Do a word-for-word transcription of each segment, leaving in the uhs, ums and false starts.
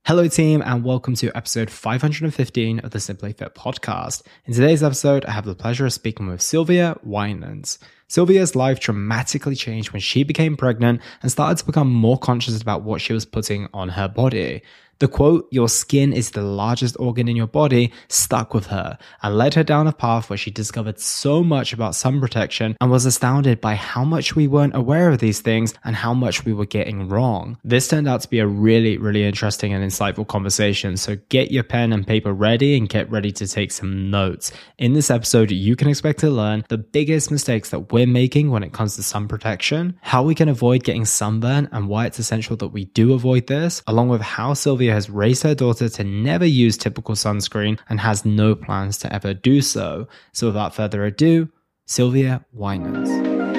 Hello team and welcome to episode five hundred fifteen of the Simply Fit podcast. In today's episode, I have the pleasure of speaking with Sylvia Winans. Sylvia's life dramatically changed when she became pregnant and started to become more conscious about what she was putting on her body. The quote, "Your skin is the largest organ in your body," stuck with her and led her down a path where she discovered so much about sun protection and was astounded by how much we weren't aware of these things and how much we were getting wrong. This turned out to be a really, really interesting and insightful conversation, so get your pen and paper ready and get ready to take some notes. In this episode, you can expect to learn the biggest mistakes that we're making when it comes to sun protection, how we can avoid getting sunburn and why it's essential that we do avoid this, along with how Sylvia has raised her daughter to never use typical sunscreen and has no plans to ever do so. So without further ado, Sylvia Winans.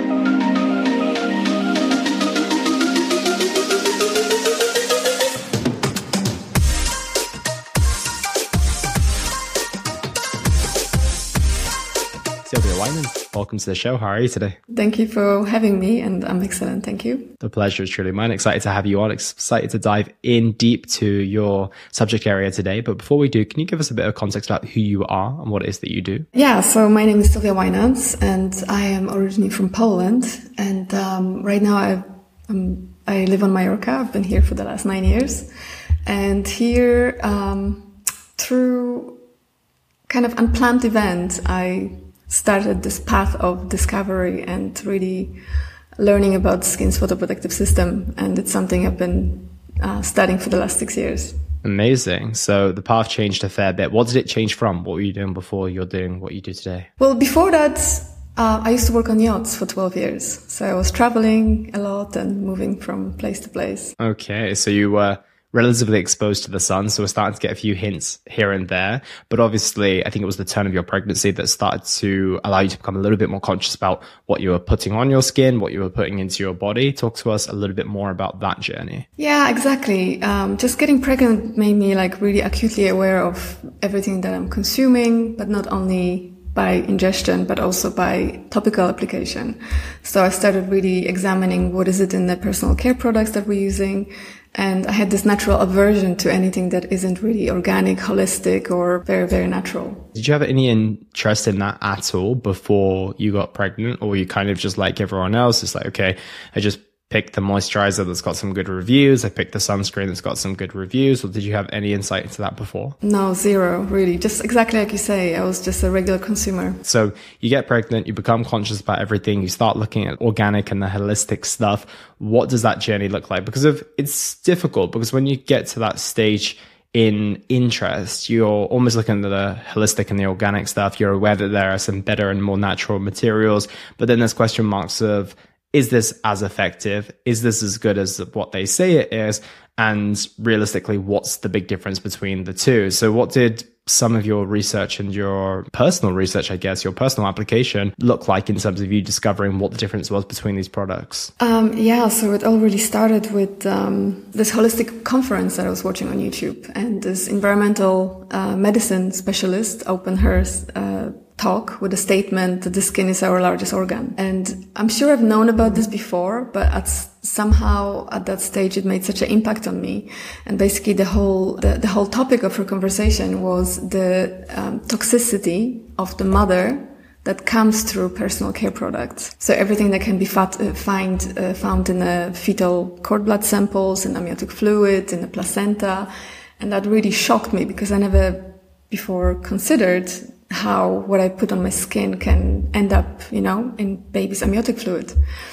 Sylvia Winans, welcome to the show. How are you today? Thank you for having me, and I'm excellent. Thank you. The pleasure is truly mine. Excited to have you on. Excited to dive in deep to your subject area today. But before we do, can you give us a bit of context about who you are and what it is that you do? Yeah, so my name is Sylvia Winans, and I am originally from Poland. And um, right now I, um, I live on Mallorca. I've been here for the last nine years. And here, um, through kind of unplanned event, I started this path of discovery and really learning about skin's photoprotective system. And it's something I've been uh, studying for the last six years. Amazing. So the path changed a fair bit. What did it change from? What were you doing before you're doing what you do today? Well, before that, uh, I used to work on yachts for twelve years. So I was traveling a lot and moving from place to place. Okay. So you were relatively exposed to the sun, so we're starting to get a few hints here and there. But obviously, I think it was the turn of your pregnancy that started to allow you to become a little bit more conscious about what you were putting on your skin, what you were putting into your body. Talk to us a little bit more about that journey. Yeah, exactly. Um, just getting pregnant made me like really acutely aware of everything that I'm consuming, but not only by ingestion, but also by topical application. So I started really examining what is it in the personal care products that we're using. And I had this natural aversion to anything that isn't really organic, holistic, or very, very natural. Did you have any interest in that at all before you got pregnant? Or were you kind of just like everyone else? It's like, okay, I just picked the moisturizer that's got some good reviews. I picked the sunscreen that's got some good reviews. Or did you have any insight into that before? No, zero, really. Just exactly like you say, I was just a regular consumer. So you get pregnant, you become conscious about everything. You start looking at organic and the holistic stuff. What does that journey look like? Because of it's difficult because when you get to that stage in interest, you're almost looking at the holistic and the organic stuff. You're aware that there are some better and more natural materials, but then there's question marks of, is this as effective? Is this as good as what they say it is? And realistically, what's the big difference between the two? So what did some of your research and your personal research, I guess, your personal application look like in terms of you discovering what the difference was between these products? Um, yeah, so it all really started with um, this holistic conference that I was watching on YouTube. And this environmental uh, medicine specialist opened her uh, talk with a statement that the skin is our largest organ. And I'm sure I've known about this before, but at, somehow at that stage it made such an impact on me. And basically the whole, the, the whole topic of her conversation was the um, toxicity of the mother that comes through personal care products. So everything that can be fat, uh, find, uh, found in a fetal cord blood samples, in amniotic fluid, in the placenta. And that really shocked me because I never before considered how what I put on my skin can end up, you know, in baby's amniotic fluid.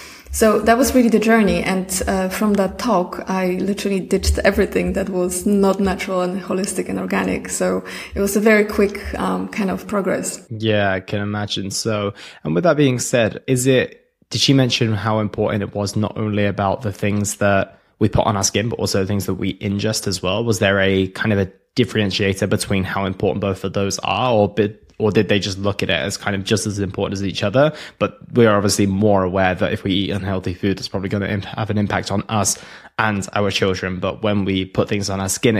So that was really the journey. And uh, from that talk, I literally ditched everything that was not natural and holistic and organic. So it was a very quick um, kind of progress. Yeah, I can imagine. So, and with that being said, is it, did she mention how important it was not only about the things that we put on our skin, but also the things that we ingest as well? Was there a kind of a differentiator between how important both of those are, or bit, or did they just look at it as kind of just as important as each other? But we're obviously more aware that if we eat unhealthy food, it's probably going to imp- have an impact on us and our children. But when we put things on our skin, it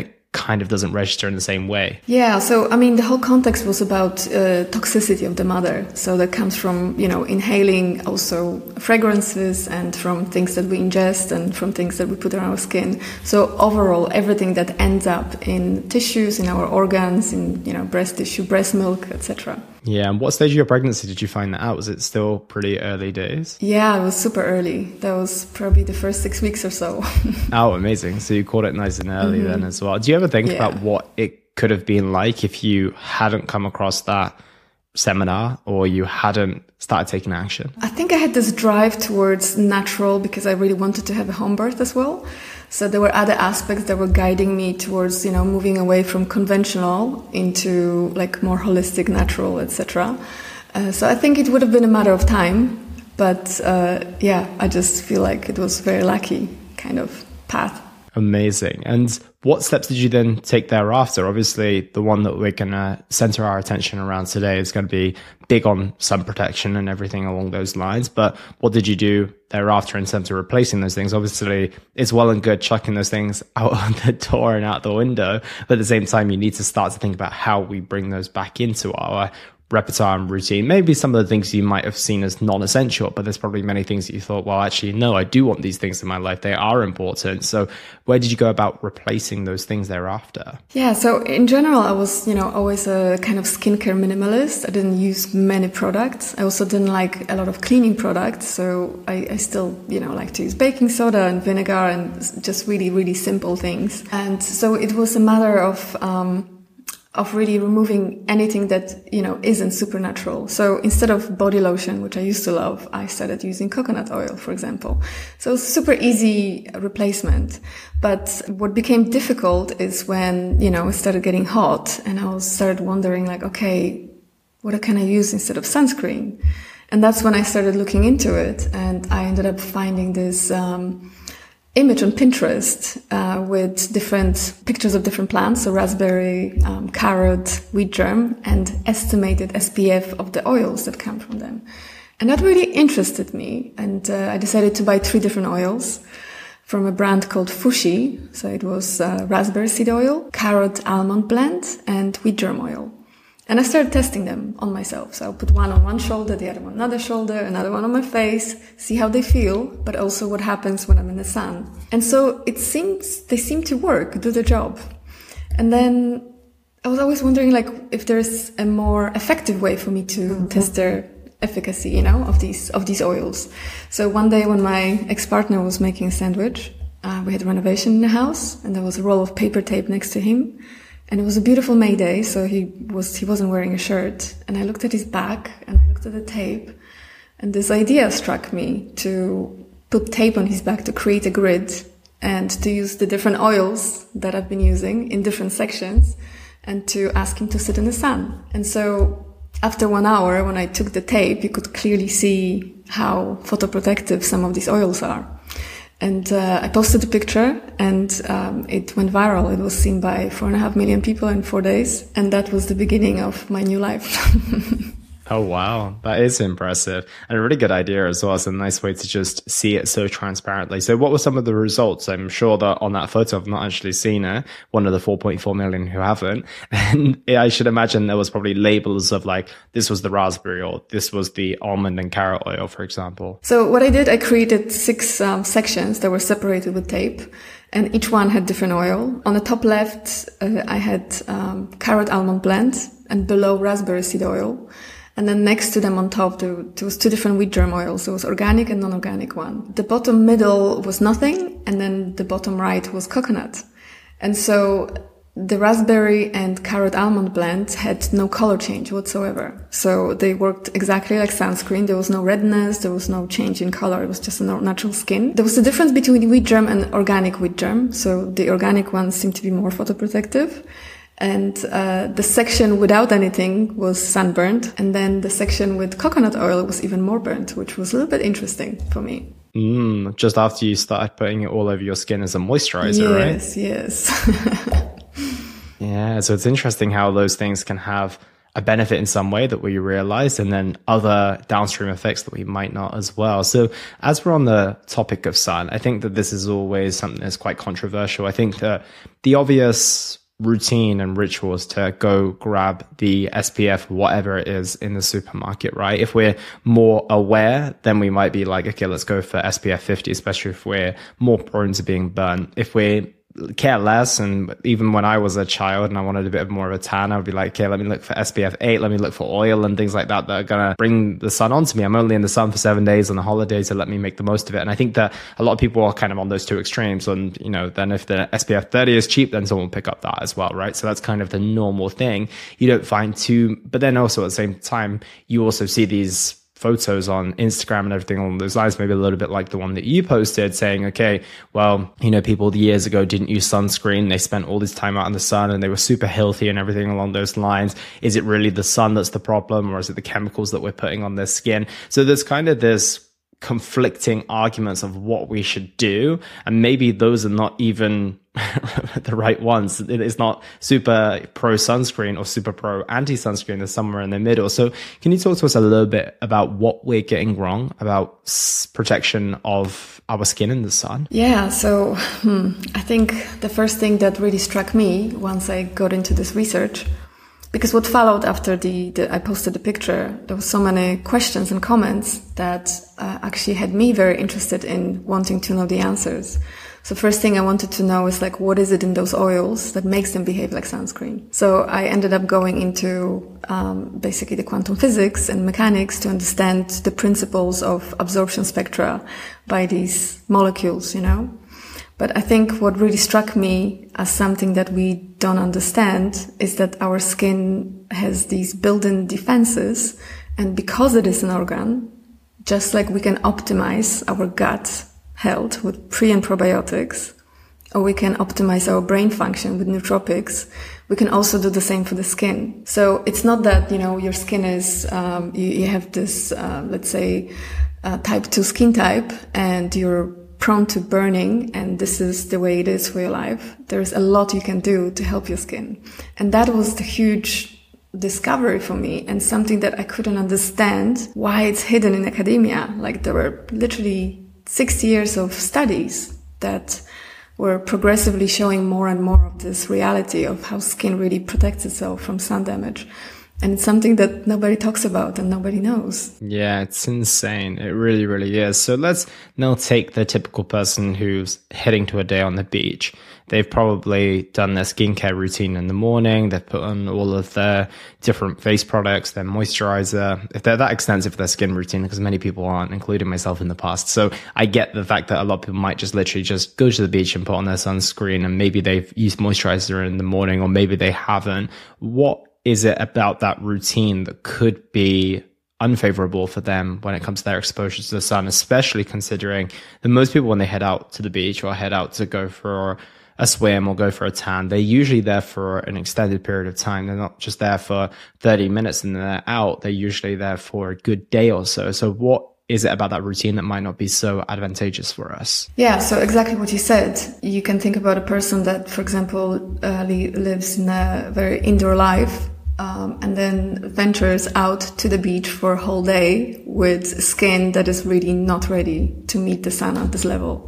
kind of doesn't register in the same way. Yeah, so I mean, the whole context was about uh, toxicity of the mother. So that comes from, you know, inhaling also fragrances and from things that we ingest and from things that we put on our skin. So overall, everything that ends up in tissues, in our organs, in, you know, breast tissue, breast milk, et cetera. Yeah, and what stage of your pregnancy did you find that out? Was it still pretty early days? Yeah, it was super early. That was probably the first six weeks or so. Oh, amazing. So you caught it nice and early mm-hmm. then as well. Do you ever think yeah. about what it could have been like if you hadn't come across that seminar or you hadn't started taking action? I think I had this drive towards natural because I really wanted to have a home birth as well. So there were other aspects that were guiding me towards, you know, moving away from conventional into like more holistic, natural, et cetera. Uh, so I think it would have been a matter of time, but uh, yeah, I just feel like it was very lucky kind of path. Amazing. And what steps did you then take thereafter? Obviously, the one that we're going to center our attention around today is going to be big on sun protection and everything along those lines. But what did you do thereafter in terms of replacing those things? Obviously, it's well and good chucking those things out of the door and out the window. But at the same time, you need to start to think about how we bring those back into our repertoire and routine. Maybe some of the things you might have seen as non-essential, but there's probably many things that you thought, well, actually, no, I do want these things in my life. They are important. So where did you go about replacing those things thereafter? Yeah, so in general, I was, you know, always a kind of skincare minimalist. I didn't use many products. I also didn't like a lot of cleaning products. So I, I still, you know, like to use baking soda and vinegar and just really, really simple things. And so it was a matter of, um, of really removing anything that, you know, isn't supernatural. So instead of body lotion, which I used to love, I started using coconut oil, for example. So it's super easy replacement. But what became difficult is when, you know, it started getting hot and I was started wondering like, okay, what can I use instead of sunscreen? And that's when I started looking into it. And I ended up finding this, um, image on Pinterest uh, with different pictures of different plants, so raspberry, um, carrot, wheat germ, and estimated S P F of the oils that come from them. And that really interested me, and uh, I decided to buy three different oils from a brand called Fushi. So it was uh, raspberry seed oil, carrot almond blend, and wheat germ oil. And I started testing them on myself. So I'll put one on one shoulder, the other one on another shoulder, another one on my face, see how they feel, but also what happens when I'm in the sun. And so it seems, they seem to work, do the job. And then I was always wondering like if there's a more effective way for me to mm-hmm. test their efficacy, you know, of these, of these oils. So one day when my ex-partner was making a sandwich, uh, we had a renovation in the house and there was a roll of paper tape next to him. And it was a beautiful May day, so he was, he wasn't wearing a shirt. And I looked at his back and I looked at the tape and this idea struck me to put tape on his back to create a grid and to use the different oils that I've been using in different sections and to ask him to sit in the sun. And so after one hour, when I took the tape, you could clearly see how photoprotective some of these oils are. And uh, I posted a picture and um, it went viral. It was seen by four and a half million people in four days. And that was the beginning of my new life. Oh, wow. That is impressive. And a really good idea as well. It's a nice way to just see it so transparently. So what were some of the results? I'm sure that on that photo, I've not actually seen it. One of the four point four million who haven't. And I should imagine there was probably labels of like, this was the raspberry oil, this was the almond and carrot oil, for example. So what I did, I created six um, sections that were separated with tape. And each one had different oil. On the top left, uh, I had um, carrot almond blend and below raspberry seed oil. And then next to them on top, there, there was two different wheat germ oils. There was organic and non-organic one. The bottom middle was nothing. And then the bottom right was coconut. And so the raspberry and carrot almond blend had no color change whatsoever. So they worked exactly like sunscreen. There was no redness. There was no change in color. It was just a natural skin. There was a difference between wheat germ and organic wheat germ. So the organic ones seemed to be more photoprotective. And uh the section without anything was sunburned. And then the section with coconut oil was even more burnt, which was a little bit interesting for me. Mm, just after you started putting it all over your skin as a moisturizer, right? Yes, yes. Yeah, so it's interesting how those things can have a benefit in some way that we realize and then other downstream effects that we might not as well. So as we're on the topic of sun, I think that this is always something that's quite controversial. I think that the obvious routine and rituals to go grab the S P F, whatever it is in the supermarket, right? If we're more aware, then we might be like, okay, let's go for S P F fifty, especially if we're more prone to being burnt. If we care less, and even when I was a child and I wanted a bit more of a tan, I would be like, okay, let me look for S P F eight, let me look for oil and things like that that are gonna bring the sun onto me. I'm only in the sun for seven days on the holidays, so let me make the most of it. And I think that a lot of people are kind of on those two extremes. And, you know, then if the S P F thirty is cheap, then someone will pick up that as well, right? So that's kind of the normal thing. You don't find too, but then also at the same time, you also see these photos on Instagram and everything along those lines, maybe a little bit like the one that you posted saying, okay, well, you know, people years ago didn't use sunscreen. They spent all this time out in the sun and they were super healthy and everything along those lines. Is it really the sun that's the problem, or is it the chemicals that we're putting on their skin? So there's kind of this conflicting arguments of what we should do. And maybe those are not even the right ones. It is not super pro sunscreen or super pro anti sunscreen. There's somewhere in the middle. So can you talk to us a little bit about what we're getting wrong about s- protection of our skin in the sun? Yeah. So hmm, I think the first thing that really struck me once I got into this research, because what followed after the, the I posted the picture, there was so many questions and comments that uh, actually had me very interested in wanting to know the answers. So first thing I wanted to know is like, what is it in those oils that makes them behave like sunscreen? So I ended up going into um, basically the quantum physics and mechanics to understand the principles of absorption spectra by these molecules, you know. But I think what really struck me as something that we don't understand is that our skin has these built-in defenses. And because it is an organ, just like we can optimize our gut health with pre and probiotics, or we can optimize our brain function with nootropics, we can also do the same for the skin. So it's not that, you know, your skin is, um, you, you have this, uh, let's say, uh, type two skin type, and you're prone to burning, and this is the way it is for your life. There's a lot you can do to help your skin. And that was the huge discovery for me, and something that I couldn't understand why it's hidden in academia. Like, there were literally sixty years of studies that were progressively showing more and more of this reality of how skin really protects itself from sun damage. And it's something that nobody talks about and nobody knows. Yeah, it's insane. It really, really is. So let's now take the typical person who's heading to a day on the beach. They've probably done their skincare routine in the morning. They've put on all of their different face products, their moisturizer. If they're that extensive for their skin routine, because many people aren't, including myself in the past. So I get the fact that a lot of people might just literally just go to the beach and put on their sunscreen, and maybe they've used moisturizer in the morning, or maybe they haven't. What is it about that routine that could be unfavorable for them when it comes to their exposure to the sun, especially considering that most people, when they head out to the beach or head out to go for a swim or go for a tan, they're usually there for an extended period of time. They're not just there for thirty minutes and then they're out. They're usually there for a good day or so. So what is it about that routine that might not be so advantageous for us? Yeah, so exactly what you said. You can think about a person that, for example, uh, li- lives in a very indoor life, Um, and then ventures out to the beach for a whole day with skin that is really not ready to meet the sun at this level.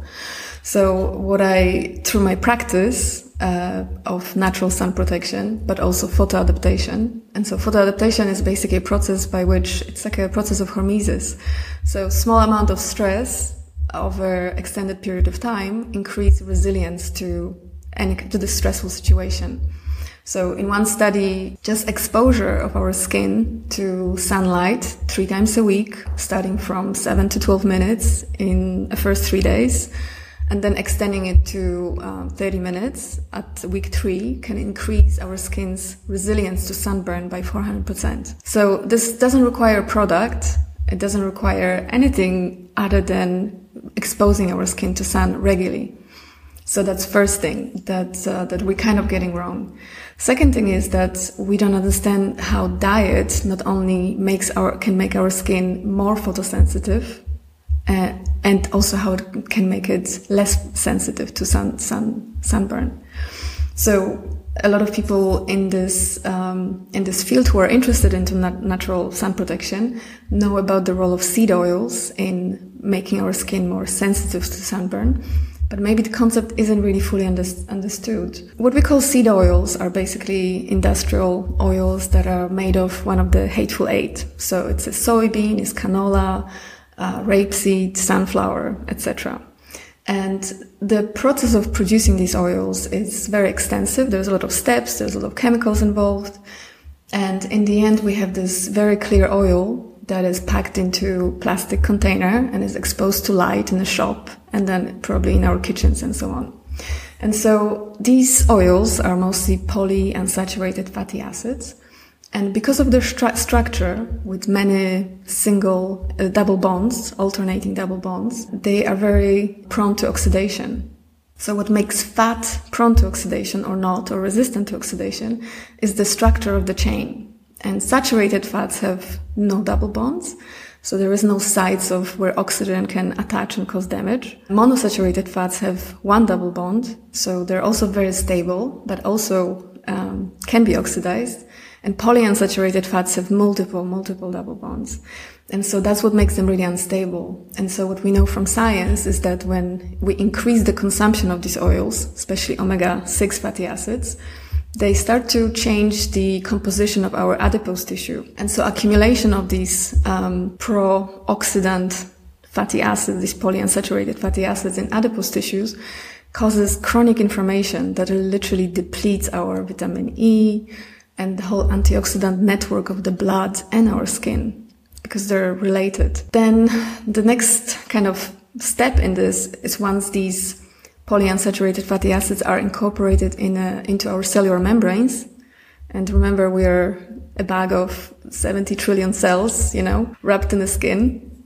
So what I, through my practice uh, of natural sun protection, but also photoadaptation, and so photoadaptation is basically a process by which it's like a process of hormesis. So small amount of stress over extended period of time increase resilience to any to the stressful situation. So in one study, just exposure of our skin to sunlight three times a week, starting from seven to twelve minutes in the first three days, and then extending it to um, thirty minutes at week three, can increase our skin's resilience to sunburn by four hundred percent. So this doesn't require a product. It doesn't require anything other than exposing our skin to sun regularly. So that's first thing that uh, that we're kind of getting wrong. Second thing is that we don't understand how diet not only makes our can make our skin more photosensitive, uh, and also how it can make it less sensitive to sun sun sunburn. So a lot of people in this um, in this field who are interested into nat- natural sun protection know about the role of seed oils in making our skin more sensitive to sunburn. But maybe the concept isn't really fully under- understood. What we call seed oils are basically industrial oils that are made of one of the hateful eight. So it's a soybean, it's canola, uh, rapeseed, sunflower, et cetera. And the process of producing these oils is very extensive. There's a lot of steps, there's a lot of chemicals involved. And in the end, we have this very clear oil that is packed into a plastic container and is exposed to light in a shop and then probably in our kitchens and so on. And so these oils are mostly polyunsaturated fatty acids. And because of their stru- structure with many single uh, double bonds, alternating double bonds, they are very prone to oxidation. So what makes fat prone to oxidation or not, or resistant to oxidation, is the structure of the chain. And saturated fats have no double bonds, so there is no sites of where oxygen can attach and cause damage. Monosaturated fats have one double bond, so they're also very stable, but also um, can be oxidized. And polyunsaturated fats have multiple, multiple double bonds. And so that's what makes them really unstable. And so what we know from science is that when we increase the consumption of these oils, especially omega six fatty acids, they start to change the composition of our adipose tissue. And so accumulation of these um, pro-oxidant fatty acids, these polyunsaturated fatty acids in adipose tissues, causes chronic inflammation that literally depletes our vitamin E and the whole antioxidant network of the blood and our skin, because they're related. Then the next kind of step in this is once these polyunsaturated fatty acids are incorporated in a, into our cellular membranes. And remember, we are a bag of seventy trillion cells, you know, wrapped in the skin.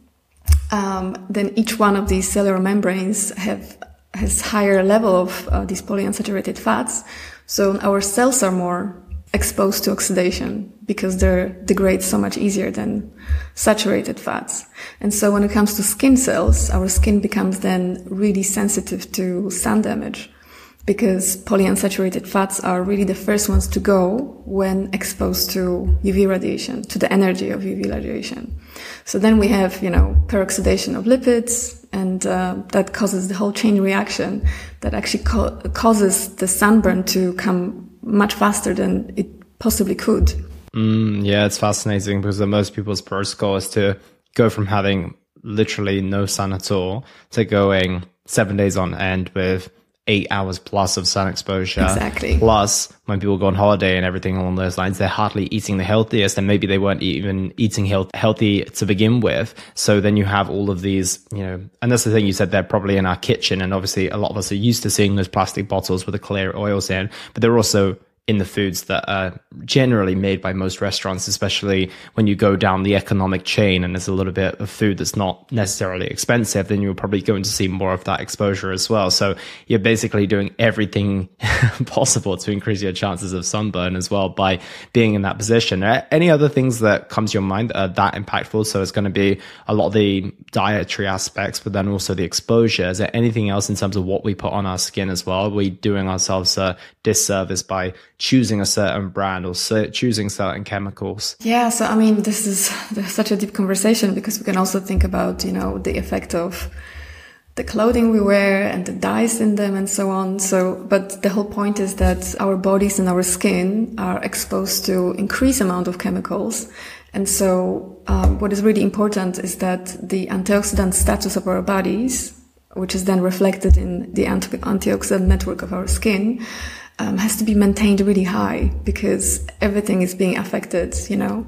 Um, then each one of these cellular membranes have has higher level of uh, these polyunsaturated fats. So our cells are more exposed to oxidation because they degrade so much easier than saturated fats. And so when it comes to skin cells, our skin becomes then really sensitive to sun damage because polyunsaturated fats are really the first ones to go when exposed to U V radiation, to the energy of U V radiation. So then we have, you know, peroxidation of lipids, and uh, that causes the whole chain reaction that actually co- causes the sunburn to come much faster than it possibly could. Mm, yeah, it's fascinating because most people's protocol is to go from having literally no sun at all to going seven days on end with eight hours plus of sun exposure. Exactly. Plus, when people go on holiday and everything along those lines, they're hardly eating the healthiest, and maybe they weren't even eating health- healthy to begin with. So then you have all of these, you know, and that's the thing you said, they're probably in our kitchen. And obviously a lot of us are used to seeing those plastic bottles with the clear oils in, but they're also in the foods that are generally made by most restaurants, especially when you go down the economic chain and there's a little bit of food that's not necessarily expensive, then you're probably going to see more of that exposure as well. So you're basically doing everything possible to increase your chances of sunburn as well by being in that position. Any other things that come to your mind that are that impactful? So it's going to be a lot of the dietary aspects, but then also the exposure. Is there anything else in terms of what we put on our skin as well? Are we doing ourselves a disservice by choosing a certain brand or cer- choosing certain chemicals? Yeah, so I mean, this is such a deep conversation because we can also think about, you know, the effect of the clothing we wear and the dyes in them and so on. So, but the whole point is that our bodies and our skin are exposed to increased amount of chemicals. And so um, what is really important is that the antioxidant status of our bodies, which is then reflected in the anti- antioxidant network of our skin, Um, has to be maintained really high because everything is being affected, you know.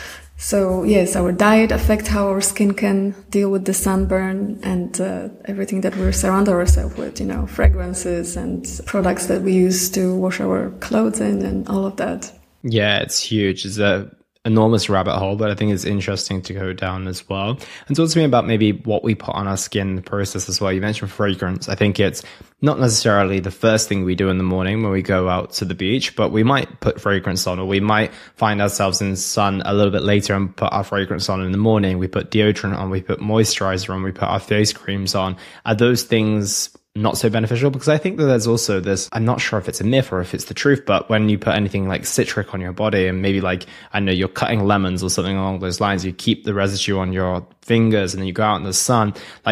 So yes, our diet affects how our skin can deal with the sunburn and uh, everything that we surround ourselves with, you know, fragrances and products that we use to wash our clothes in and all of that. Yeah, it's huge. It's a enormous rabbit hole, but I think it's interesting to go down as well. And talk to me about maybe what we put on our skin in the process as well. You mentioned fragrance. I think it's not necessarily the first thing we do in the morning when we go out to the beach, but we might put fragrance on, or we might find ourselves in the sun a little bit later and put our fragrance on in the morning. We put deodorant on, we put moisturizer on, we put our face creams on. Are those things not so beneficial? Because I think that there's also this, I'm not sure if it's a myth or if it's the truth, but when you put anything like citric on your body and maybe like, I know you're cutting lemons or something along those lines, you keep the residue on your fingers and then you go out in the sun, like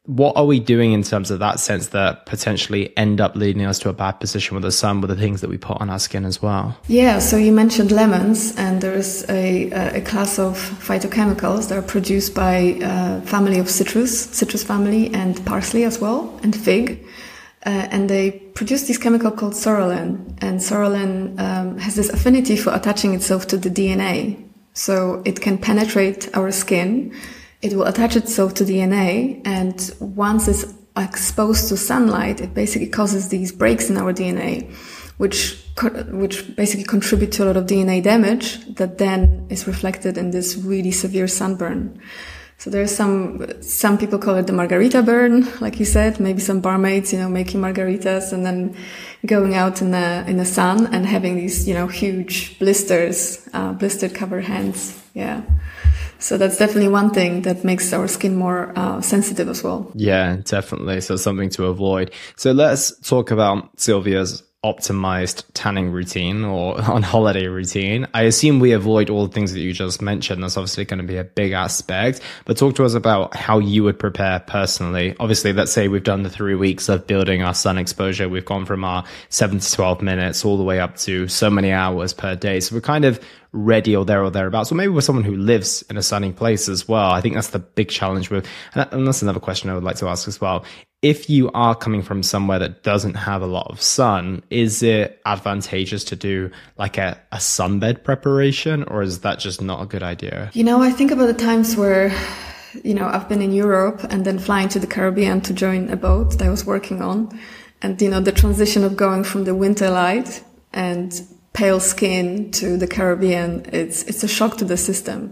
what are we doing in terms of that sense that potentially end up leading us to a bad position with the sun with the things that we put on our skin as well? Yeah, so you mentioned lemons, and there's a, a class of phytochemicals that are produced by a family of citrus, citrus family, and parsley as well, and fig. Uh, and they produce this chemical called psoralen. And psoralen um, has this affinity for attaching itself to the D N A. So it can penetrate our skin. It will attach itself to D N A, and once it's exposed to sunlight, it basically causes these breaks in our D N A, which which basically contribute to a lot of D N A damage that then is reflected in this really severe sunburn. So there's some some people call it the margarita burn, like you said. Maybe some barmaids, you know, making margaritas and then going out in the in the sun and having these, you know, huge blisters, uh, blistered covered hands. Yeah. So that's definitely one thing that makes our skin more uh, sensitive as well. Yeah, definitely. So something to avoid. So let's talk about Sylvia's optimized tanning routine or on holiday routine. I assume we avoid all the things that you just mentioned. That's obviously going to be a big aspect, but talk to us about how you would prepare personally. Obviously, let's say we've done the three weeks of building our sun exposure. We've gone from our seven to twelve minutes all the way up to so many hours per day. So we're kind of ready or there or thereabouts. Or maybe we're someone who lives in a sunny place as well. I think that's the big challenge with, and that's another question I would like to ask as well. If you are coming from somewhere that doesn't have a lot of sun, is it advantageous to do like a, a sunbed preparation, or is that just not a good idea? You know, I think about the times where, you know, I've been in Europe and then flying to the Caribbean to join a boat that I was working on. And, you know, the transition of going from the winter light and pale skin to the Caribbean, it's, it's a shock to the system.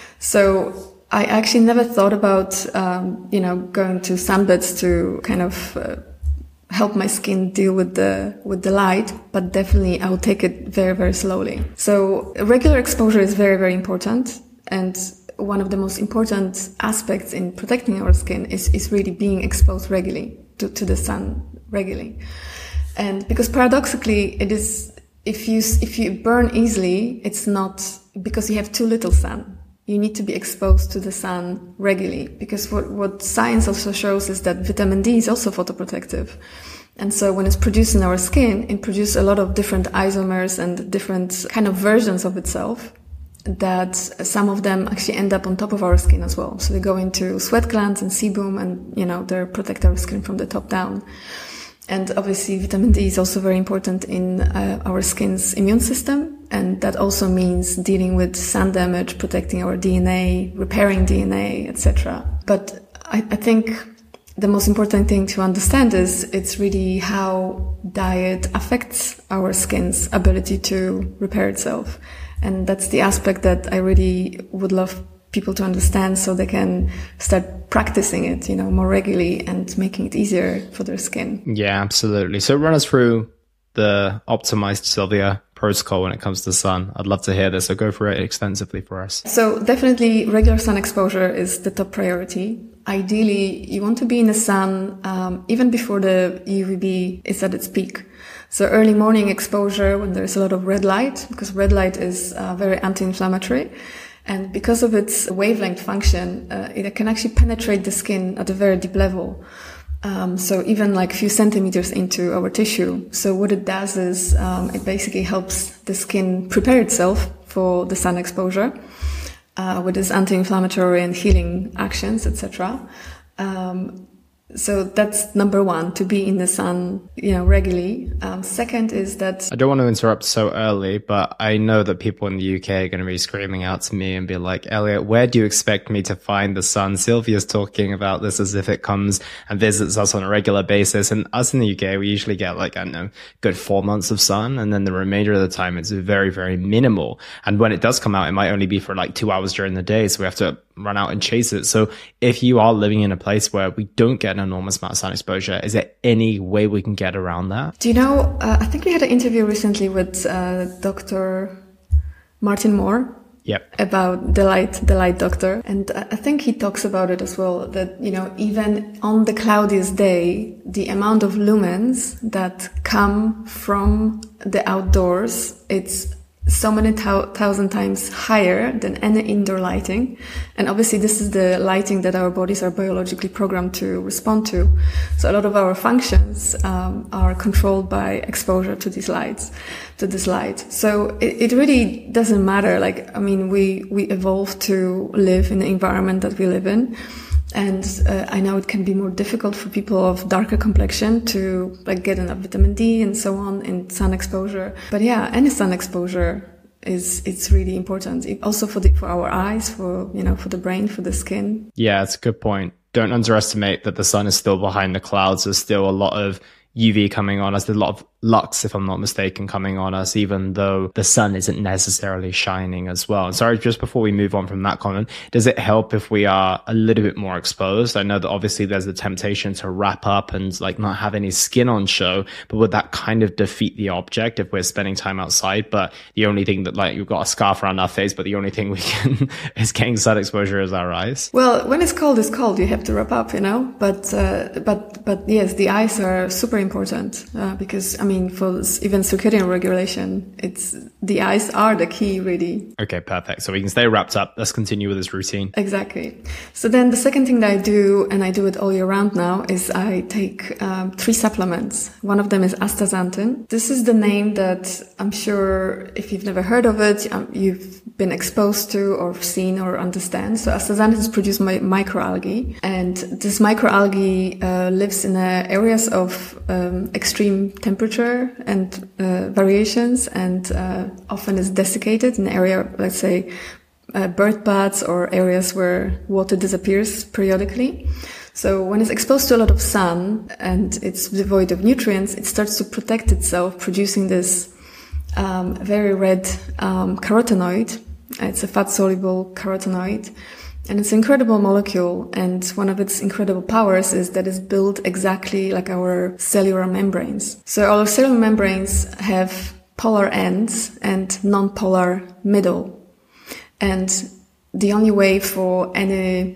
So I actually never thought about, um, you know, going to sunbeds to kind of uh, help my skin deal with the with the light, but definitely I will take it very, very slowly. So regular exposure is very, very important. And one of the most important aspects in protecting our skin is, is really being exposed regularly to, to the sun regularly. And because paradoxically, it is, if you, if you burn easily, it's not because you have too little sun. You need to be exposed to the sun regularly, because what, what science also shows is that vitamin D is also photoprotective. And so when it's produced in our skin, it produces a lot of different isomers and different kind of versions of itself, that some of them actually end up on top of our skin as well. So they go into sweat glands and sebum, and, you know, they protect our skin from the top down. And obviously vitamin D is also very important in uh, our skin's immune system. And that also means dealing with sun damage, protecting our D N A, repairing D N A, et cetera. But I, I think the most important thing to understand is it's really how diet affects our skin's ability to repair itself. And that's the aspect that I really would love people to understand, so they can start practicing it, you know, more regularly and making it easier for their skin. Yeah, absolutely. So run us through the optimized Sylvia protocol when it comes to sun. I'd love to hear this, so go for it extensively for us. So definitely regular sun exposure is the top priority. Ideally, you want to be in the sun um, even before the U V B is at its peak. So early morning exposure when there's a lot of red light, because red light is uh, very anti-inflammatory. And because of its wavelength function, uh, it can actually penetrate the skin at a very deep level. Um, so even like a few centimeters into our tissue. So what it does is um, it basically helps the skin prepare itself for the sun exposure uh, with its anti-inflammatory and healing actions, et cetera. Um, So that's number one, to be in the sun, you know, regularly. Um, second is that... I don't want to interrupt so early, but I know that people in the U K are going to be screaming out to me and be like, Elliot, where do you expect me to find the sun? Sylvia's talking about this as if it comes and visits us on a regular basis. And us in the U K, we usually get like, I don't know, good four months of sun. And then the remainder of the time, it's very, very minimal. And when it does come out, it might only be for like two hours during the day. So we have to run out and chase it. So if you are living in a place where we don't get an enormous amount of sun exposure, is there any way we can get around that? Do you know, uh, I think we had an interview recently with uh, Doctor Martin Moore. Yep. About the light, the light doctor. And I think he talks about it as well, that, you know, even on the cloudiest day, the amount of lumens that come from the outdoors, it's so many thou- thousand times higher than any indoor lighting. And obviously this is the lighting that our bodies are biologically programmed to respond to. So a lot of our functions um, are controlled by exposure to these lights, to this light. So it, it really doesn't matter. Like, I mean, we, we evolved to live in the environment that we live in. And uh, I know it can be more difficult for people of darker complexion to like get enough vitamin D and so on in sun exposure. But yeah, any sun exposure is it's really important. It also for the for our eyes, for you know, for the brain, for the skin. Yeah, it's a good point. Don't underestimate that the sun is still behind the clouds. There's still a lot of U V coming on us. There's a lot of lux, if I'm not mistaken, coming on us, even though the sun isn't necessarily shining as well. And sorry, just before we move on from that comment, does it help if we are a little bit more exposed? I know that obviously there's the temptation to wrap up and like not have any skin on show, but would that kind of defeat the object if we're spending time outside? But the only thing that like, you've got a scarf around our face, but the only thing we can is getting sun exposure is our eyes. Well, when it's cold, it's cold. You have to wrap up, you know, but, uh, but, but yes, the eyes are super important, uh, because I mean, for even circadian regulation, it's the eyes are the key, really. Okay, perfect. So we can stay wrapped up. Let's continue with this routine. Exactly. So then the second thing that I do, and I do it all year round now, is I take um, three supplements. One of them is astaxanthin. This is the name that I'm sure if you've never heard of it, um, you've been exposed to or seen or understand. So astaxanthin is produced by microalgae, and this microalgae uh, lives in uh, areas of um, extreme temperature and uh, variations, and uh, often is desiccated in area, let's say, uh, bird baths or areas where water disappears periodically. So when it's exposed to a lot of sun and it's devoid of nutrients, it starts to protect itself, producing this um, very red um, carotenoid. It's a fat-soluble carotenoid. And it's an incredible molecule, and one of its incredible powers is that it's built exactly like our cellular membranes. So our cellular membranes have polar ends and non-polar middle. And the only way for any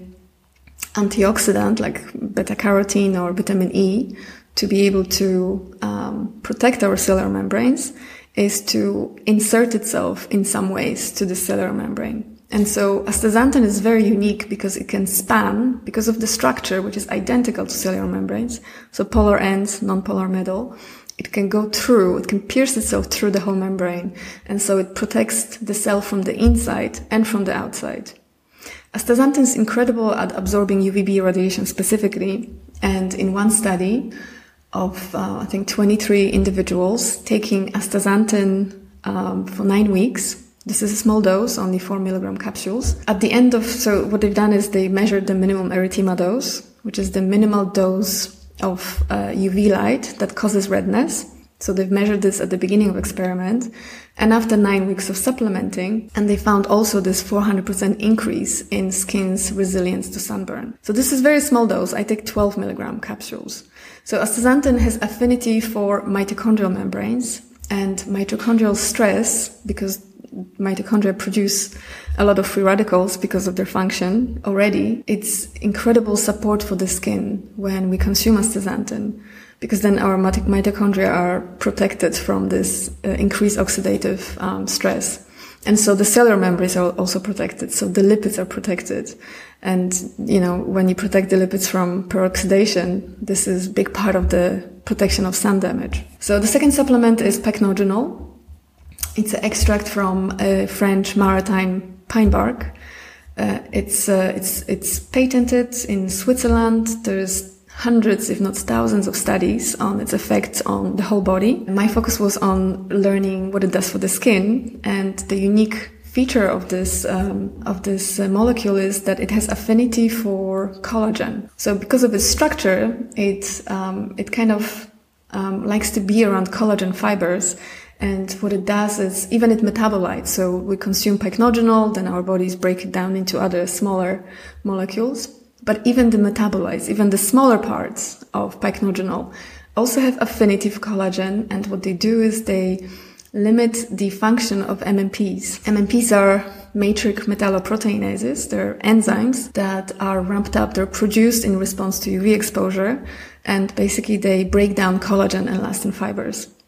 antioxidant like beta-carotene or vitamin E to be able to um, protect our cellular membranes is to insert itself in some ways to the cellular membrane. And so astaxanthin is very unique because it can span, because of the structure, which is identical to cellular membranes, so polar ends, non-polar middle, it can go through, it can pierce itself through the whole membrane, and so it protects the cell from the inside and from the outside. Astaxanthin is incredible at absorbing U V B radiation specifically, and in one study of, uh, I think, twenty-three individuals taking astaxanthin um, for nine weeks, this is a small dose, only four milligram capsules. At the end of, so what they've done is they measured the minimum erythema dose, which is the minimal dose of uh, U V light that causes redness. So they've measured this at the beginning of experiment. And after nine weeks of supplementing, and they found also this four hundred percent increase in skin's resilience to sunburn. So this is very small dose. I take twelve milligram capsules. So astaxanthin has affinity for mitochondrial membranes, and mitochondrial stress, because mitochondria produce a lot of free radicals because of their function already. It's incredible support for the skin when we consume astaxanthin, because then our mitochondria are protected from this uh, increased oxidative um, stress. And so the cellular membranes are also protected. So the lipids are protected. And, you know, when you protect the lipids from peroxidation, this is a big part of the protection of sun damage. So the second supplement is pycnogenol. It's an extract from a French maritime pine bark. Uh, it's, uh, it's, it's patented in Switzerland. There's hundreds, if not thousands of studies on its effects on the whole body. My focus was on learning what it does for the skin, and the unique feature of this um, of this uh, molecule is that it has affinity for collagen. So because of its structure, it um, it kind of um, likes to be around collagen fibers. And what it does is even it metabolites. So we consume pycnogenol, then our bodies break it down into other smaller molecules. But even the metabolites, even the smaller parts of pycnogenol also have affinity for collagen. And what they do is they limit the function of M M Ps. M M Ps are matrix metalloproteinases. They're enzymes that are ramped up. They're produced in response to U V exposure. And basically they break down collagen and elastin fibers.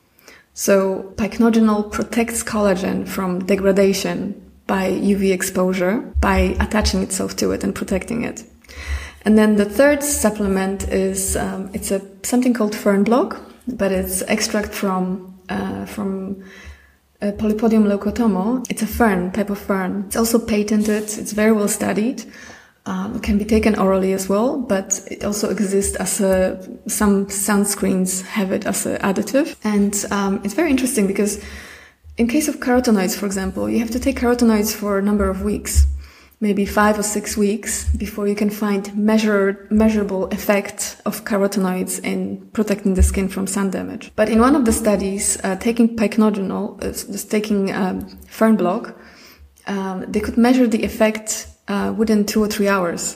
So pycnogenol protects collagen from degradation by U V exposure, by attaching itself to it and protecting it. And then the third supplement is, um, it's a something called fern block, but it's extract from, uh, from uh, Polypodium leucotomo. It's a fern, type of fern. It's also patented. It's very well studied. Um, it can be taken orally as well, but it also exists as a, some sunscreens have it as an additive. And um, it's very interesting because in case of carotenoids, for example, you have to take carotenoids for a number of weeks, maybe five or six weeks before you can find measured, measurable effect of carotenoids in protecting the skin from sun damage. But in one of the studies, uh, taking pycnogenol, uh, just taking um, fern block, um, they could measure the effect Uh, within two or three hours.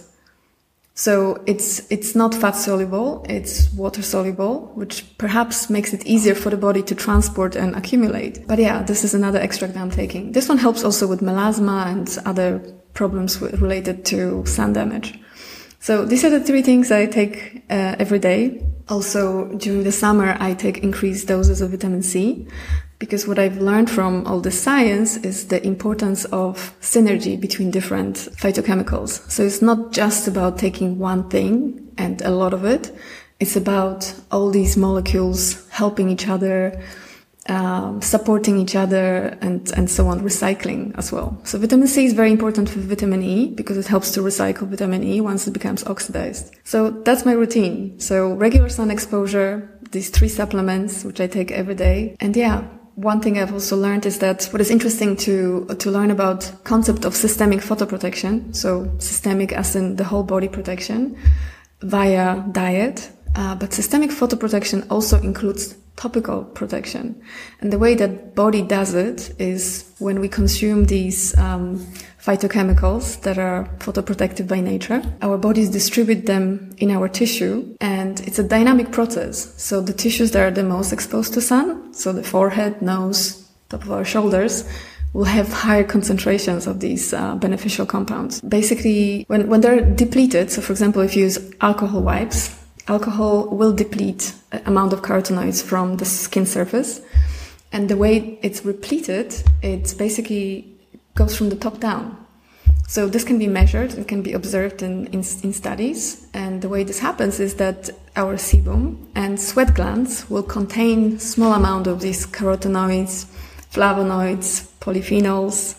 So it's it's not fat soluble, it's water soluble, which perhaps makes it easier for the body to transport and accumulate. But yeah, this is another extract I'm taking. This one helps also with melasma and other problems with, related to sun damage. So these are the three things I take uh, every day. Also, during the summer, I take increased doses of vitamin C, because what I've learned from all the science is the importance of synergy between different phytochemicals. So it's not just about taking one thing and a lot of it. It's about all these molecules helping each other, um, supporting each other, and, and so on, recycling as well. So vitamin C is very important for vitamin E because it helps to recycle vitamin E once it becomes oxidized. So that's my routine. So regular sun exposure, these three supplements, which I take every day. And yeah, one thing I've also learned is that what is interesting to to learn about concept of systemic photoprotection, so systemic as in the whole body protection via diet, uh, but systemic photoprotection also includes topical protection. And the way that body does it is when we consume these um, phytochemicals that are photoprotective by nature, our bodies distribute them in our tissue, and it's a dynamic process. So the tissues that are the most exposed to sun, so the forehead, nose, top of our shoulders, will have higher concentrations of these uh, beneficial compounds. Basically, when, when they're depleted, so for example, if you use alcohol wipes, alcohol will deplete an amount of carotenoids from the skin surface. And the way it's repleted, it's basically goes from the top down. So this can be measured, it can be observed in, in, in studies. And the way this happens is that our sebum and sweat glands will contain small amount of these carotenoids, flavonoids, polyphenols,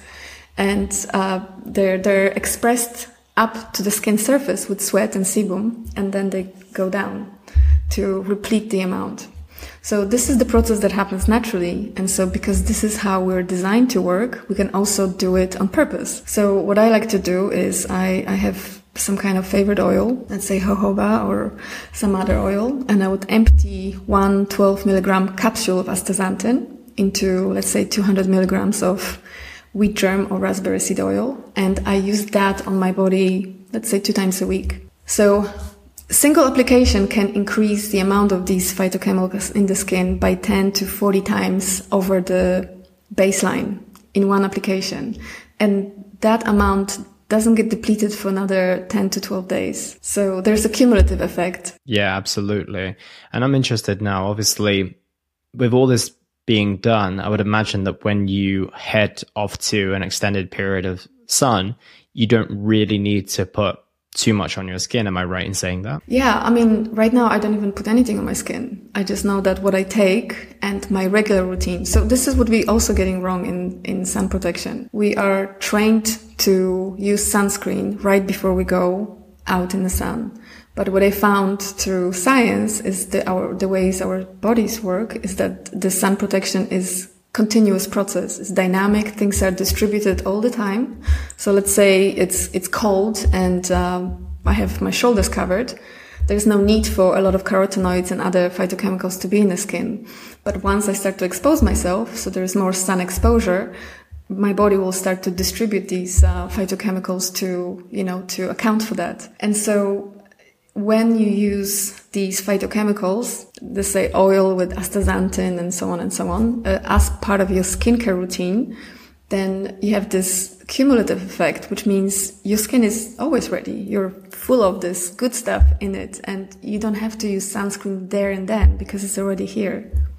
and uh, they're, they're expressed up to the skin surface with sweat and sebum, and then they go down to replete the amount. So this is the process that happens naturally. And so because this is how we're designed to work, we can also do it on purpose. So what I like to do is I, I have some kind of favorite oil, let's say jojoba or some other oil, and I would empty one twelve milligram capsule of astaxanthin into, let's say, two hundred milligrams of wheat germ or raspberry seed oil. And I use that on my body, let's say, two times a week. So single application can increase the amount of these phytochemicals in the skin by ten to forty times over the baseline in one application. And that amount doesn't get depleted for another ten to twelve days. So there's a cumulative effect. Yeah, absolutely. And I'm interested now, obviously, with all this being done, I would imagine that when you head off to an extended period of sun, you don't really need to put too much on your skin. Am I right in saying that? Yeah, I mean, right now I don't even put anything on my skin. I just know that what I take and my regular routine. So this is what we also getting wrong in, in sun protection. We are trained to use sunscreen right before we go out in the sun. But what I found through science is that our, the ways our bodies work is that the sun protection is continuous process. It's dynamic. Things are distributed all the time. So let's say it's it's cold and um, I have my shoulders covered. There's no need for a lot of carotenoids and other phytochemicals to be in the skin. But once I start to expose myself, so there's more sun exposure, my body will start to distribute these uh, phytochemicals to, you know, to account for that. And so when you use these phytochemicals, let's say oil with astaxanthin and so on and so on, uh, as part of your skincare routine, then you have this cumulative effect, which means your skin is always ready. You're full of this good stuff in it, and you don't have to use sunscreen there and then because it's already here.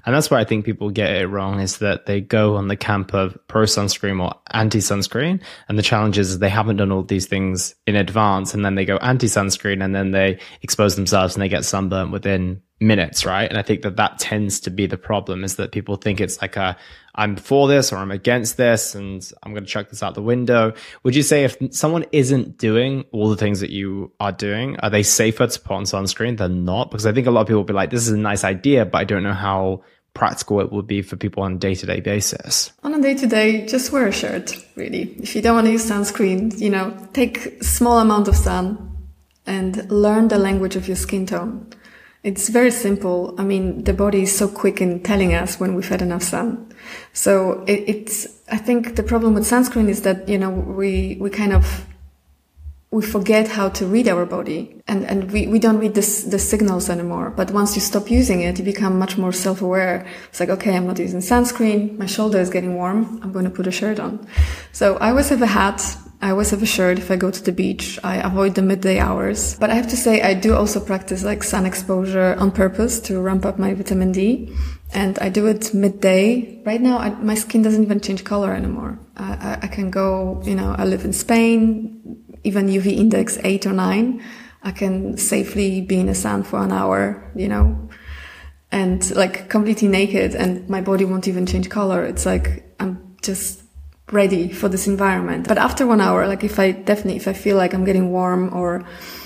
And that's where I think people get it wrong, is that they go on the camp of pro sunscreen or anti sunscreen. And the challenge is they haven't done all these things in advance. And then they go anti sunscreen and then they expose themselves and they get sunburnt within minutes, right? And I think that that tends to be the problem, is that people think it's like a, I'm for this or I'm against this and I'm going to chuck this out the window. Would you say if someone isn't doing all the things that you are doing, are they safer to put on sunscreen than not? Because I think a lot of people will be like, this is a nice idea, but I don't know how practical it would be for people on a day-to-day basis. On a day-to-day, just wear a shirt, really. If you don't want to use sunscreen, you know, take a small amount of sun and learn the language of your skin tone. It's very simple. I mean, the body is so quick in telling us when we've had enough sun. So it, it's, I think the problem with sunscreen is that, you know, we, we kind of, we forget how to read our body, and, and we, we don't read this, the signals anymore. But once you stop using it, you become much more self-aware. It's like, okay, I'm not using sunscreen. My shoulder is getting warm. I'm going to put a shirt on. So I always have a hat. I always have a shirt if I go to the beach. I avoid the midday hours. But I have to say, I do also practice like sun exposure on purpose to ramp up my vitamin D. And I do it midday. Right now, I, my skin doesn't even change color anymore. I, I, I can go, you know, I live in Spain, even U V index eight or nine. I can safely be in the sun for an hour, you know, and like completely naked, and my body won't even change color. It's like I'm just ready for this environment. But after one hour, like if I definitely, if I feel like I'm getting warm or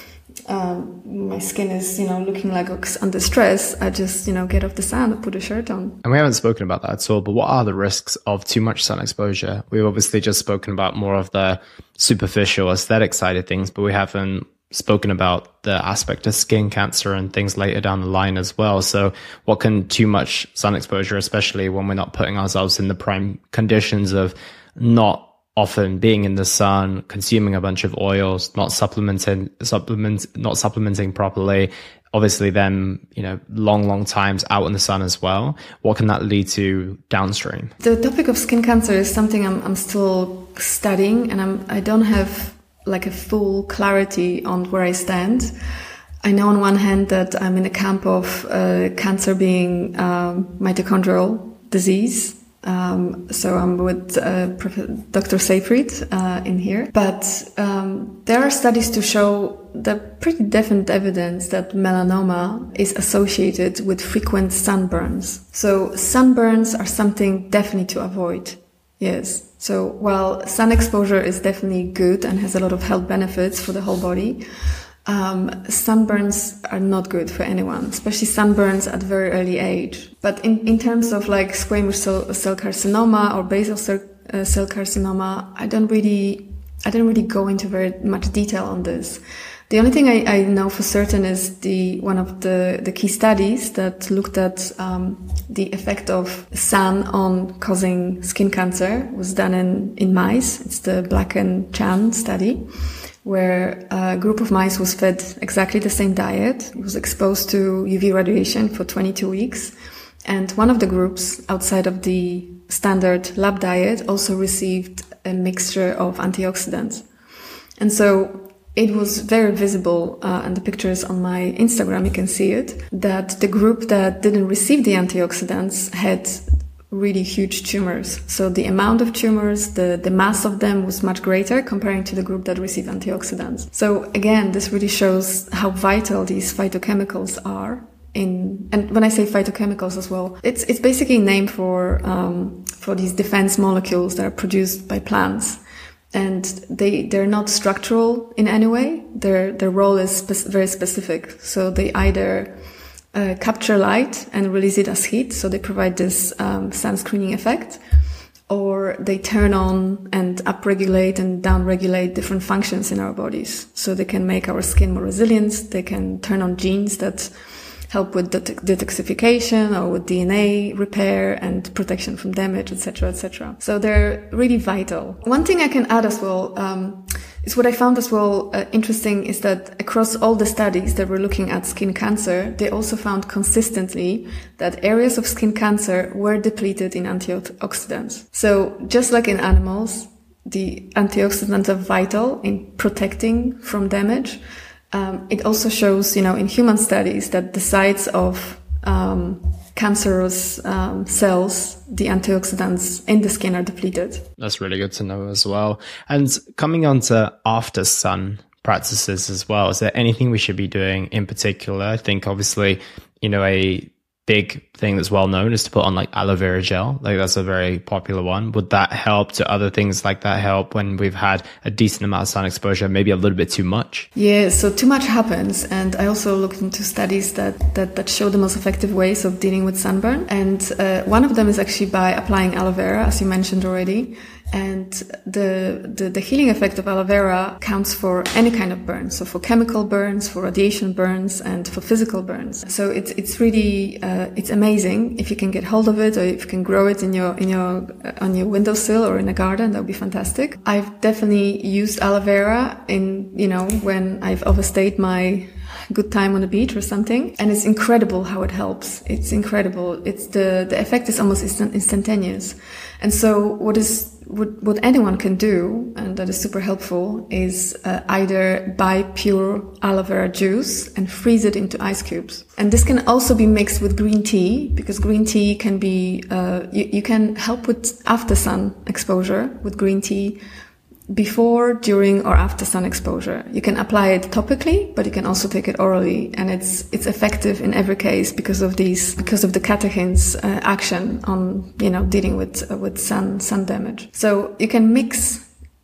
um, my skin is, you know, looking like it's under stress, I just, you know, get off the sun and put a shirt on. And we haven't spoken about that at all, but what are the risks of too much sun exposure? We've obviously just spoken about more of the superficial aesthetic side of things, but we haven't spoken about the aspect of skin cancer and things later down the line as well. So what can too much sun exposure, especially when we're not putting ourselves in the prime conditions of not often being in the sun, consuming a bunch of oils, not supplementing, supplements, not supplementing properly, obviously then, you know, long, long times out in the sun as well. What can that lead to downstream? The topic of skin cancer is something I'm, I'm still studying, and I'm, I don't have like a full clarity on where I stand. I know on one hand that I'm in a camp of uh, cancer being um, mitochondrial disease. Um, so I'm with uh, Doctor Seyfried uh, in here. But um, there are studies to show the pretty definite evidence that melanoma is associated with frequent sunburns. So sunburns are something definitely to avoid. Yes. So while sun exposure is definitely good and has a lot of health benefits for the whole body, Um, sunburns are not good for anyone, especially sunburns at very early age. But in, in terms of like squamous cell, cell carcinoma or basal cell, uh, cell carcinoma, I don't really, I don't really go into very much detail on this. The only thing I, I know for certain is the one of the, the key studies that looked at um, the effect of sun on causing skin cancer was done in, in mice. It's the Black and Chan study, where a group of mice was fed exactly the same diet. It was exposed to U V radiation for twenty-two weeks. And one of the groups, outside of the standard lab diet, also received a mixture of antioxidants. And so it was very visible, uh, and the pictures on my Instagram, you can see it, that the group that didn't receive the antioxidants had really huge tumors. So the amount of tumors, the, the mass of them was much greater comparing to the group that received antioxidants. So again, this really shows how vital these phytochemicals are in, and when I say phytochemicals as well, it's, it's basically a name for, um, for these defense molecules that are produced by plants. And they, they're not structural in any way. Their, their role is spe- very specific. So they either Uh, capture light and release it as heat, so they provide this um, sun screening effect, or they turn on and upregulate and downregulate different functions in our bodies. So they can make our skin more resilient, they can turn on genes that help with det- detoxification or with D N A repair and protection from damage, et cetera, et cetera. So they're really vital. One thing I can add as well um, is what I found as well uh, interesting is that across all the studies that were looking at skin cancer, they also found consistently that areas of skin cancer were depleted in antioxidants. So just like in animals, the antioxidants are vital in protecting from damage. Um, it also shows, you know, in human studies that the sites of um, cancerous um, cells, the antioxidants in the skin are depleted. That's really good to know as well. And coming on to after sun practices as well, is there anything we should be doing in particular? I think obviously, you know, a big thing that's well known is to put on like aloe vera gel. Like that's a very popular one. Would that help? Do other things like that help when we've had a decent amount of sun exposure, maybe a little bit too much? Yeah, so too much happens. And I also looked into studies that, that, that show the most effective ways of dealing with sunburn. And uh, one of them is actually by applying aloe vera, as you mentioned already. And the, the, the healing effect of aloe vera counts for any kind of burn. So for chemical burns, for radiation burns, and for physical burns. So it's, it's really, uh, it's amazing if you can get hold of it, or if you can grow it in your, in your, uh, on your windowsill or in a garden. That would be fantastic. I've definitely used aloe vera in, you know, when I've overstayed my good time on the beach or something. And it's incredible how it helps. It's incredible. It's the, the effect is almost instant, instantaneous. And so what is, what, what anyone can do, and that is super helpful, is uh, either buy pure aloe vera juice and freeze it into ice cubes. And this can also be mixed with green tea, because green tea can be, uh, you, you can help with after sun exposure with green tea, before, during, or after sun exposure. You can apply it topically, but you can also take it orally, and it's it's effective in every case because of these because of the catechins uh, action on, you know, dealing with uh, with sun sun damage. So you can mix,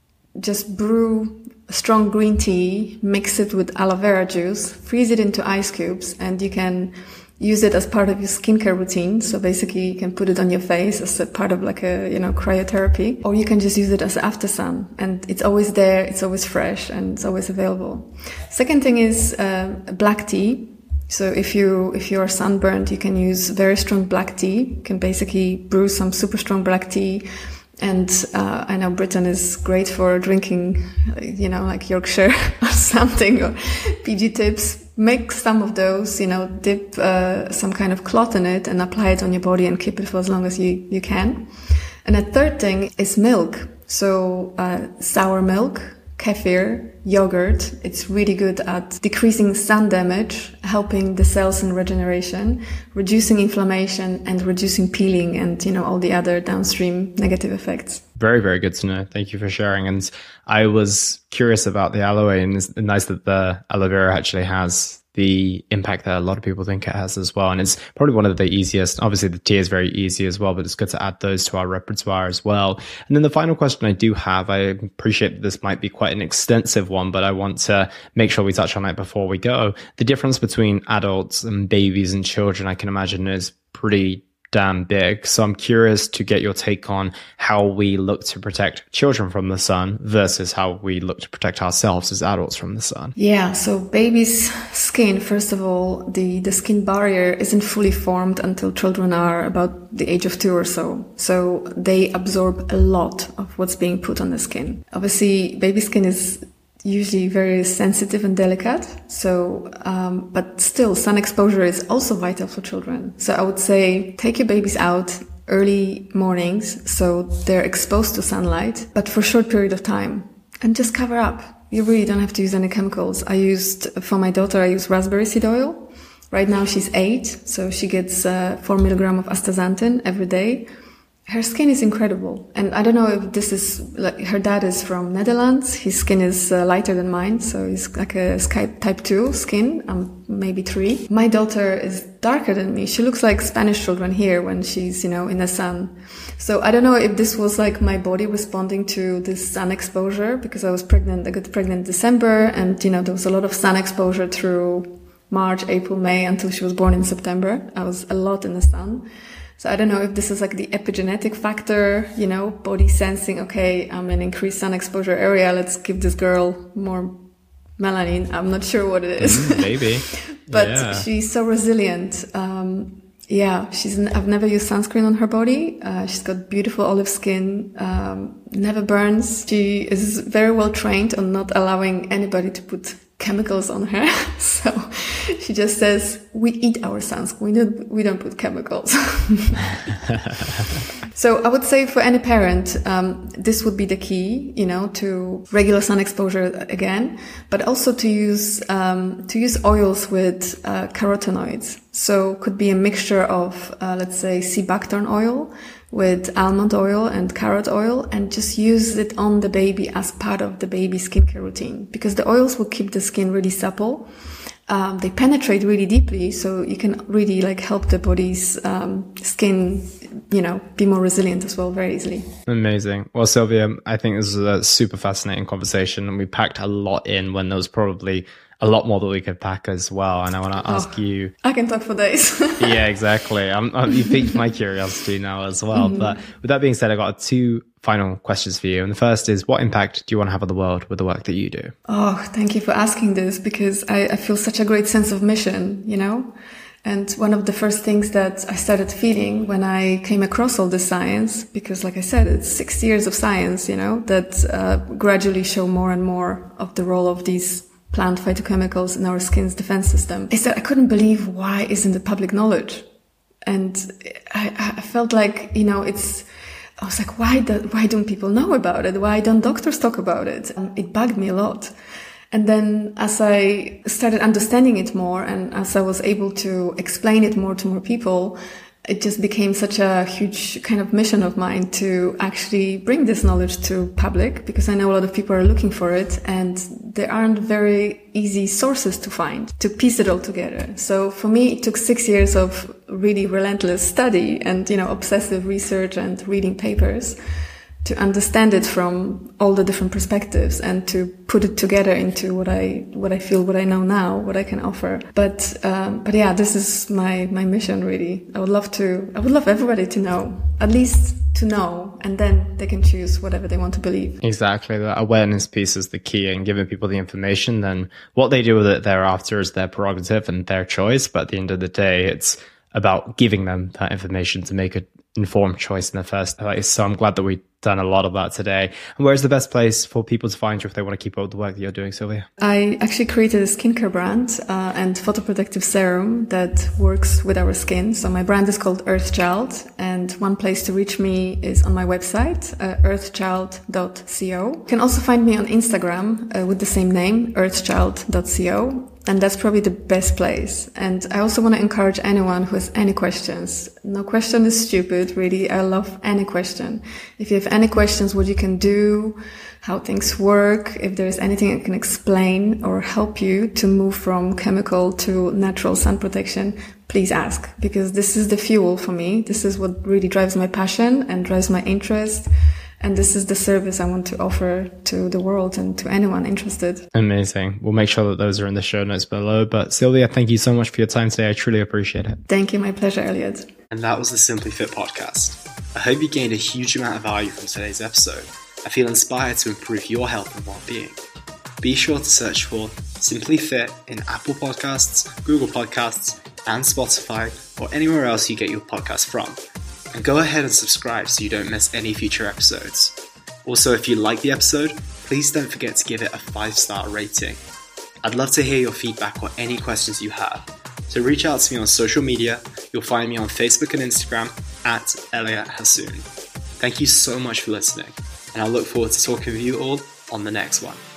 just brew strong green tea, mix it with aloe vera juice, freeze it into ice cubes, and you can use it as part of your skincare routine. So basically you can put it on your face as a part of like a, you know, cryotherapy, or you can just use it as after sun, and it's always there, it's always fresh, and it's always available. Second thing is uh, black tea. So if you, if you're sunburned, you can use very strong black tea. You can basically brew some super strong black tea. And uh, I know Britain is great for drinking, you know, like Yorkshire or something, or P G tips. Make some of those, you know, dip uh, some kind of cloth in it and apply it on your body and keep it for as long as you, you can. And a third thing is milk. So uh, sour milk, kefir, yogurt. It's really good at decreasing sun damage, helping the cells in regeneration, reducing inflammation, and reducing peeling, and, you know, all the other downstream negative effects. Very, very good to know. Thank you for sharing. And I was curious about the aloe, and it's nice that the aloe vera actually has the impact that a lot of people think it has as well. And it's probably one of the easiest. Obviously, the tea is very easy as well, but it's good to add those to our repertoire as well. And then the final question I do have, I appreciate that this might be quite an extensive one, but I want to make sure we touch on it before we go. The difference between adults and babies and children, I can imagine, is pretty damn big. So I'm curious to get your take on how we look to protect children from the sun versus how we look to protect ourselves as adults from the sun. Yeah, so babies' skin, first of all, the, the skin barrier isn't fully formed until children are about the age of two or so. So they absorb a lot of what's being put on the skin. Obviously, baby skin is usually very sensitive and delicate. So, um, but still, sun exposure is also vital for children. So I would say take your babies out early mornings so they're exposed to sunlight, but for a short period of time, and just cover up. You really don't have to use any chemicals. I used, for my daughter, I use raspberry seed oil. Right now she's eight, so she gets uh, four milligrams of astaxanthin every day. Her skin is incredible. And I don't know if this is, like, her dad is from Netherlands. His skin is uh, lighter than mine, so he's like a type two skin. I'm maybe three. My daughter is darker than me. She looks like Spanish children here when she's, you know, in the sun. So I don't know if this was like my body responding to this sun exposure, because I was pregnant. I got pregnant in December, and, you know, there was a lot of sun exposure through March, April, May, until she was born in September. I was a lot in the sun. So I don't know if this is like the epigenetic factor, you know, body sensing, okay, I'm in increased sun exposure area, let's give this girl more melanin. I'm not sure what it is. Mm, maybe. But yeah. She's so resilient. Um, yeah, she's, n- I've never used sunscreen on her body. Uh, she's got beautiful olive skin, um, never burns. She is very well trained on not allowing anybody to put chemicals on her. So she just says, we eat our sunscreen. We don't, we don't put chemicals. So I would say for any parent, um, this would be the key, you know, to regular sun exposure again, but also to use, um, to use oils with, uh, carotenoids. So could be a mixture of, uh, let's say sea buckthorn oil with almond oil and carrot oil, and just use it on the baby as part of the baby skincare routine, because the oils will keep the skin really supple. Um, they penetrate really deeply, so you can really like help the body's um, skin, you know, be more resilient as well very easily. Amazing. Well, Sylvia, I think this was a super fascinating conversation, and we packed a lot in when there was probably a lot more that we could pack as well. And I want to ask oh, you... I can talk for days. Yeah, exactly. I'm, I'm, you piqued my curiosity now as well. Mm-hmm. But with that being said, I got two final questions for you. And the first is, what impact do you want to have on the world with the work that you do? Oh, thank you for asking this, because I, I feel such a great sense of mission, you know? And one of the first things that I started feeling when I came across all this science, because like I said, it's six years of science, you know, that uh, gradually show more and more of the role of these plant phytochemicals in our skin's defense system, is that I couldn't believe, why isn't it public knowledge? And I, I felt like, you know, it's, I was like, why do, why don't people know about it? Why don't doctors talk about it? And it bugged me a lot. And then as I started understanding it more, and as I was able to explain it more to more people, it just became such a huge kind of mission of mine to actually bring this knowledge to public, because I know a lot of people are looking for it and there aren't very easy sources to find, to piece it all together. So for me, it took six years of really relentless study and, you know, obsessive research and reading papers to understand it from all the different perspectives and to put it together into what I, what I feel, what I know now, what I can offer. But, um, but yeah, this is my, my mission really. I would love to, I would love everybody to know, at least to know, and then they can choose whatever they want to believe. Exactly. The awareness piece is the key, and giving people the information, then what they do with it thereafter is their prerogative and their choice. But at the end of the day, it's about giving them that information to make an informed choice in the first place. So I'm glad that we've done a lot of that today. And where's the best place for people to find you if they want to keep up with the work that you're doing, Sylvia? I actually created a skincare brand uh, and photoprotective serum that works with our skin. So my brand is called Earthchild, and one place to reach me is on my website, uh, earthchild dot co. You can also find me on Instagram uh, with the same name, earthchild dot co. And that's probably the best place. And I also want to encourage anyone who has any questions. No question is stupid, really. I love any question. If you have any questions, what you can do, how things work, if there is anything I can explain or help you to move from chemical to natural sun protection, please ask. Because this is the fuel for me. This is what really drives my passion and drives my interest. And this is the service I want to offer to the world and to anyone interested. Amazing. We'll make sure that those are in the show notes below. But Sylvia, thank you so much for your time today. I truly appreciate it. Thank you. My pleasure, Elliot. And that was the Simply Fit podcast. I hope you gained a huge amount of value from today's episode. I feel inspired to improve your health and well-being. Be sure to search for Simply Fit in Apple Podcasts, Google Podcasts, and Spotify, or anywhere else you get your podcast from. And go ahead and subscribe so you don't miss any future episodes. Also, if you like the episode, please don't forget to give it a five-star rating. I'd love to hear your feedback or any questions you have. So reach out to me on social media. You'll find me on Facebook and Instagram at Elliot Hasoon. Thank you so much for listening, and I look forward to talking with you all on the next one.